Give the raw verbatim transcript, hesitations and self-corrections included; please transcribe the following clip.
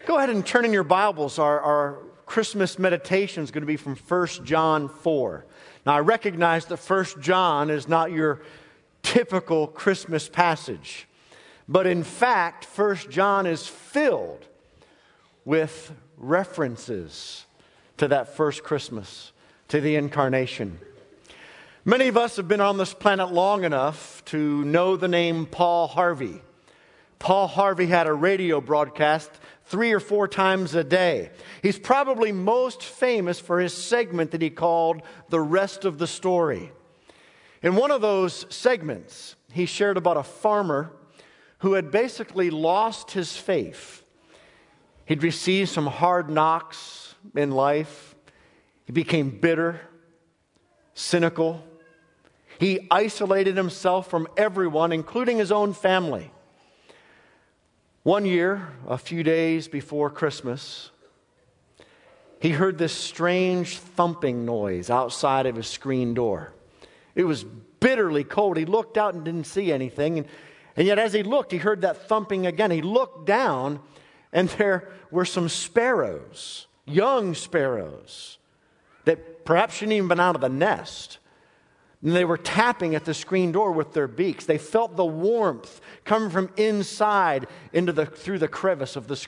Go ahead and turn in your Bibles. Our, our Christmas meditation is going to be from First John four. Now, I recognize that First John is not your typical Christmas passage. But in fact, First John is filled with references to that first Christmas, to the incarnation. Many of us have been on this planet long enough to know the name Paul Harvey. Paul Harvey had a radio broadcast three or four times a day. He's probably most famous for his segment that he called The Rest of the Story. In one of those segments, he shared about a farmer who had basically lost his faith. He'd received some hard knocks in life. He became bitter, cynical. He isolated himself from everyone, including his own family. One year, a few days before Christmas, he heard this strange thumping noise outside of his screen door. It was bitterly cold. He looked out and didn't see anything. And, and yet as he looked, he heard that thumping again. He looked down, and there were some sparrows, young sparrows, that perhaps shouldn't even been out of the nest. And they were tapping at the screen door with their beaks. They felt the warmth coming from inside into the through the crevice of the